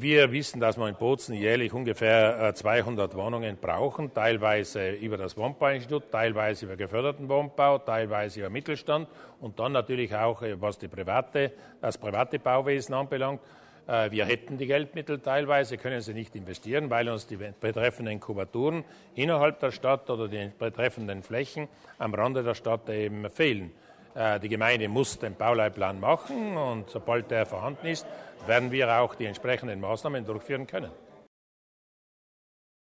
Wir wissen, dass wir in Bozen jährlich ungefähr 200 Wohnungen brauchen, teilweise über das Wohnbauinstitut, teilweise über geförderten Wohnbau, teilweise über Mittelstand und dann natürlich auch, was das private Bauwesen anbelangt. Wir hätten die Geldmittel teilweise, können sie nicht investieren, weil uns die betreffenden Kubaturen innerhalb der Stadt oder die betreffenden Flächen am Rande der Stadt eben fehlen. Die Gemeinde muss den Bauleitplan machen und sobald der vorhanden ist, werden wir auch die entsprechenden Maßnahmen durchführen können.